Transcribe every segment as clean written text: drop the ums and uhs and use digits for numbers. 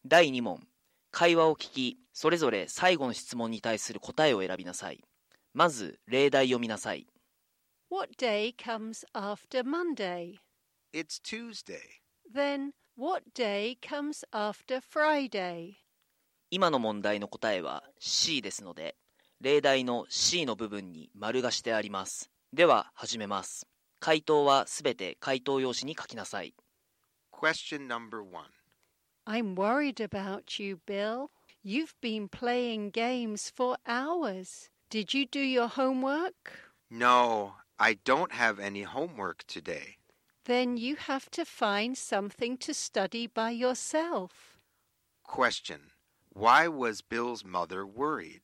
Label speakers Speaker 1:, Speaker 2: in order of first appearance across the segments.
Speaker 1: 第2問、会話を聞き、それぞれ最後の質問に対する答えを選びなさい。まず、例題を見なさい。
Speaker 2: What day comes after Monday?
Speaker 3: It's Tuesday.
Speaker 2: Then, what day comes after Friday?
Speaker 1: 今の問題の答えは C ですので、例題の C の部分に丸がしてあります。では、始めます。回答はすべて回答用紙に書きなさい。
Speaker 3: Question number 1.
Speaker 2: I'm worried about you, Bill. You've been playing games for hours. Did you do your homework?
Speaker 3: No, I don't have any homework today.
Speaker 2: Then you have to find something to study by yourself.
Speaker 3: Question. Why was Bill's mother worried?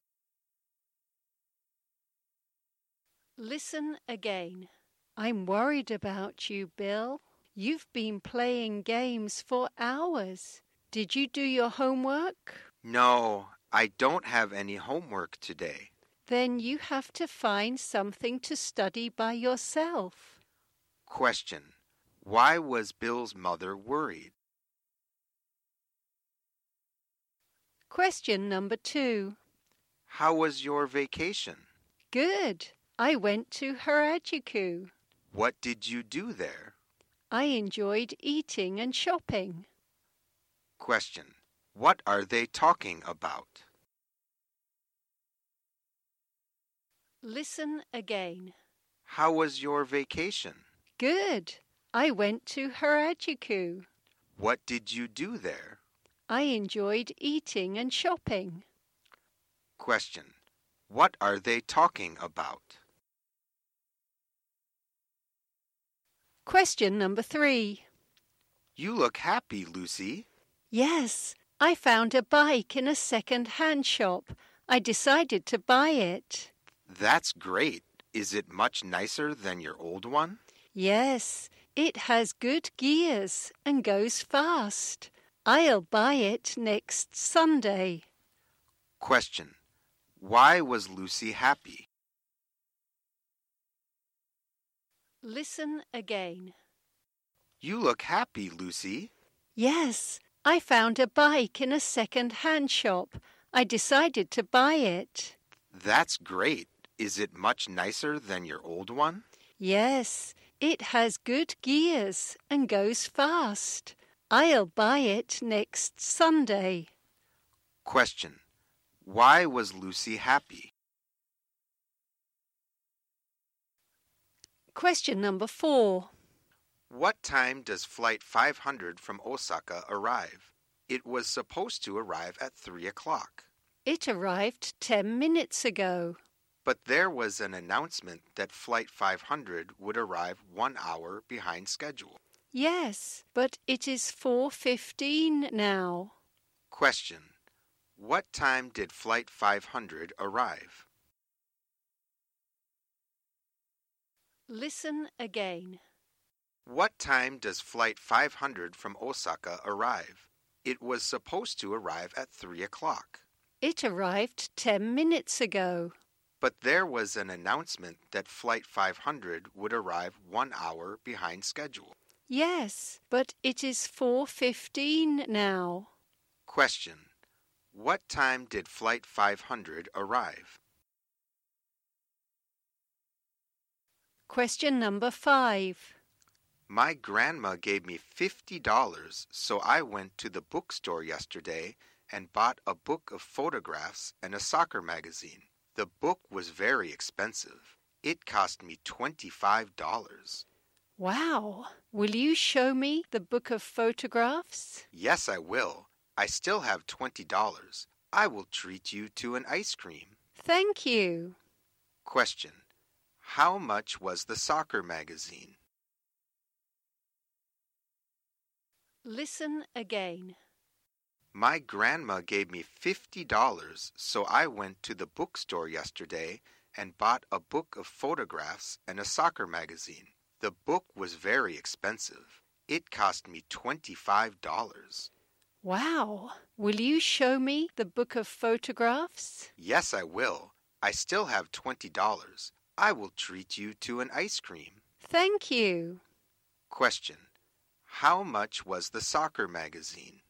Speaker 2: Listen again. I'm worried about you, Bill. You've been playing games for hours. Did you do your homework?
Speaker 3: No, I don't have any homework today.
Speaker 2: Then you have to find something to study by yourself.
Speaker 3: Question. Why was Bill's mother worried?
Speaker 2: Question number 2.
Speaker 3: How was your vacation?
Speaker 2: Good. I went to Harajuku.
Speaker 3: What did you do there?
Speaker 2: I enjoyed eating and shopping.
Speaker 3: Question. What are they talking about?
Speaker 2: Listen again.
Speaker 3: How was your vacation?
Speaker 2: Good. I went to Harajuku.
Speaker 3: What did you do there?
Speaker 2: I enjoyed eating and shopping.
Speaker 3: Question. What are they talking about?
Speaker 2: Question number 3.
Speaker 3: You look happy, Lucy.
Speaker 2: Yes, I found a bike in a second-hand shop. I decided to buy it.
Speaker 3: That's great. Is it much nicer than your old one?
Speaker 2: Yes, it has good gears and goes fast. I'll buy it next Sunday.
Speaker 3: Question. Why was Lucy happy?
Speaker 2: Listen again.
Speaker 3: You look happy, Lucy.
Speaker 2: Yes, I found a bike in a second-hand shop. I decided to buy it.
Speaker 3: That's great. Is it much nicer than your old one?
Speaker 2: Yes, it has good gears and goes fast. I'll buy it next Sunday.
Speaker 3: Question. Why was Lucy happy?
Speaker 2: Question number 4.
Speaker 3: What time does Flight 500 from Osaka arrive? It was supposed to arrive at 3 o'clock.
Speaker 2: It arrived 10 minutes ago.
Speaker 3: But there was an announcement that Flight 500 would arrive 1 hour behind schedule.
Speaker 2: Yes, but it is 4:15 now.
Speaker 3: Question. What time did Flight 500 arrive?
Speaker 2: Listen again.
Speaker 3: What time does Flight 500 from Osaka arrive? It was supposed to arrive at 3 o'clock.
Speaker 2: It arrived 10 minutes ago.
Speaker 3: But there was an announcement that Flight 500 would arrive 1 hour behind schedule.
Speaker 2: Yes, but it is 4:15 now.
Speaker 3: Question. What time did Flight 500 arrive?
Speaker 2: Question number 5.
Speaker 3: My grandma gave me $50, so I went to the bookstore yesterday and bought a book of photographs and a soccer magazine. The book was very expensive. It cost me $25.
Speaker 2: Wow! Will you show me the book of photographs?
Speaker 3: Yes, I will. I still have $20. I will treat you to an ice cream.
Speaker 2: Thank you.
Speaker 3: Question. How much was the soccer magazine?
Speaker 2: Listen again.
Speaker 3: My grandma gave me $50, so I went to the bookstore yesterday and bought a book of photographs and a soccer magazine. The book was very expensive. It cost me $25.
Speaker 2: Wow! Will you show me the book of photographs?
Speaker 3: Yes, I will. I still have $20. I will treat you to an ice cream.
Speaker 2: Thank you.
Speaker 3: Question. How much was the soccer magazine?